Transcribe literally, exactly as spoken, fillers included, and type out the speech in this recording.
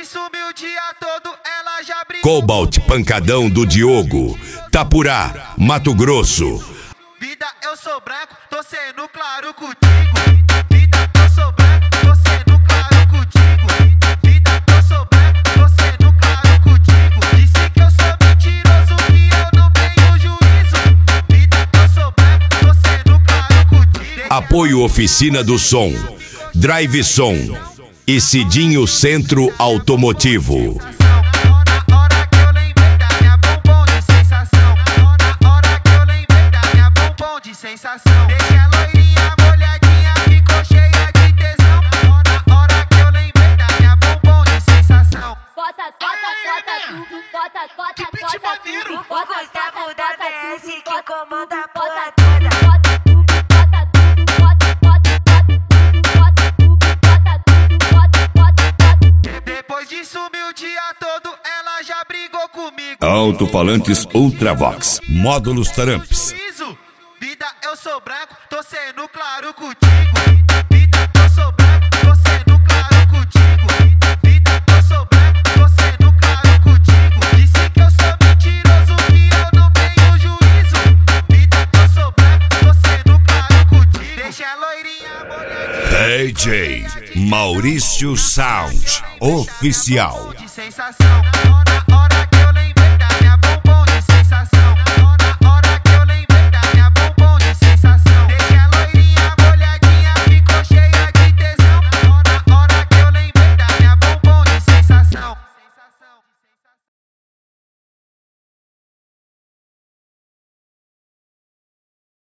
sumiu o dia todo, ela já brigou. Cobalt Pancadão do Diogo, Tapurá, Mato Grosso. Vida, eu sou branco, tô sendo claro contigo. Vida, eu sou branco, tô sendo claro contigo. Vida, eu sou branco, tô sendo claro contigo. Disse que eu sou mentiroso, que eu não tenho juízo. Vida, eu sou branco, tô sendo claro contigo. Apoio Oficina do Som, Drive Som e Cidinho Centro Automotivo. Na hora que eu lembrei da minha bombom de sensação. Na hora que eu lembrei da minha bombom de sensação. Deixa a loirinha molhadinha, ficou cheia de tesão. Na hora que eu lembrei da minha bombom de sensação. Bota, bota, bota tudo, bota, bota, bota tudo. O Gustavo da B S que comanda a porra Bota toda. tudo, bota tudo, bota tudo, bota, bota, bota tudo, bota tudo, bota, bota, bota. Depois de sumir o dia todo, ela já brigou comigo. Alto-falantes Ultravox, módulos Taramps. Juízo. Vida, eu sou branco, tô sendo claro contigo. Vida, eu sou branco, tô sendo claro contigo. Vida, eu sou branco, tô sendo claro contigo. Disse que eu sou mentiroso, que eu não tenho juízo. Vida, eu sou branco, tô sendo claro contigo. Deixa a loirinha molhadinha. D J Maurício Sound Oficial. De sensação.